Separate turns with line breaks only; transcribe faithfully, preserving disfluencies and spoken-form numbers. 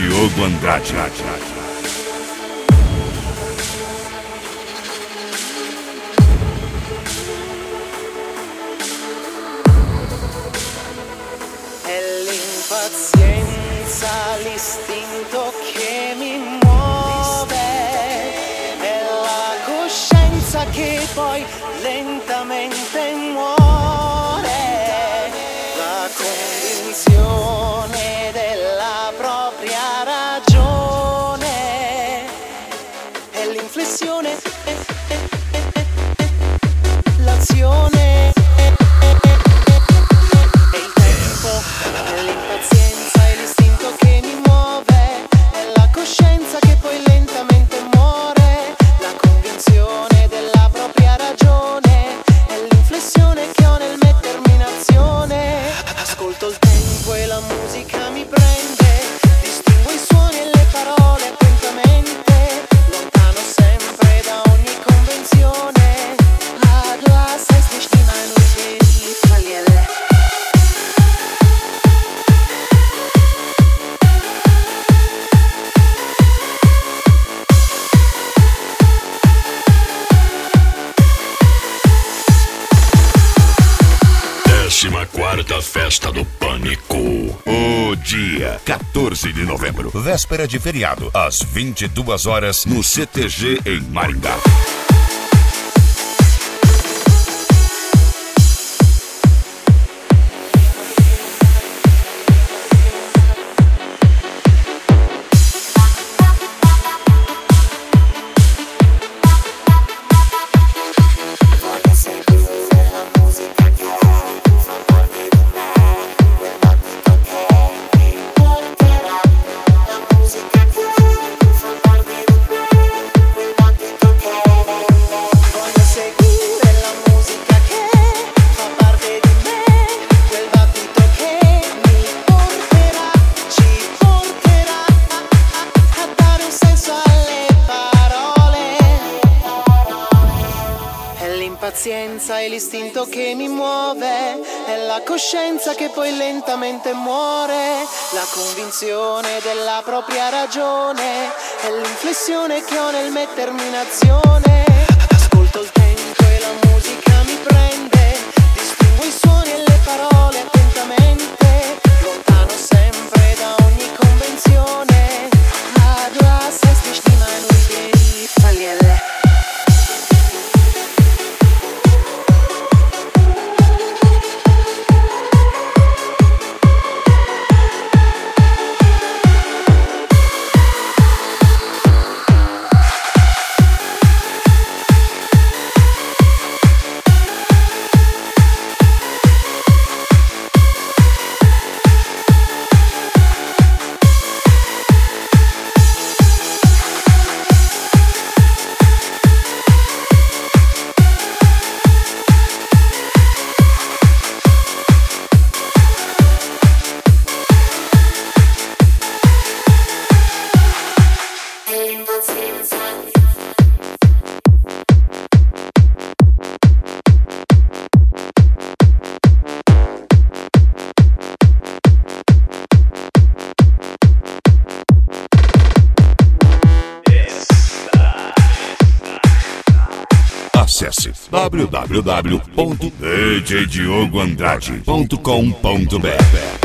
Diogo Andrade.
È l'impazienza, l'istinto che mi muove, è la coscienza che poi lentamente muore, la convinzione della propria ragione, è l'inflessione, l'azione. È l'impazienza e l'istinto che mi muove, è la coscienza che poi lentamente muore, la convinzione della propria ragione, è l'inflessione che ho nel mettermi in azione. Ascolto il tempo e la musica mi prende, distingo i suoni e le parole attentamente, lontano sempre da ogni convenzione. Ah, du hast es nicht in ein Verliere.
décima quarta Festa do Pânico. O dia, quatorze de novembro, véspera de feriado, às vinte e duas horas, no C T G em Maringá.
L'impazienza e l'istinto che mi muove, è la coscienza che poi lentamente muore, la convinzione della propria ragione, è l'inflessione che ho nel mettermi in azione. Ascolto il tempo e la musica mi prende, distingo i suoni e le parole attentamente, lontano sempre da ogni convenzione. Ah, du hast es nicht in ein Verliere.
Acesse w w w ponto d j diogo andrade ponto com ponto b r.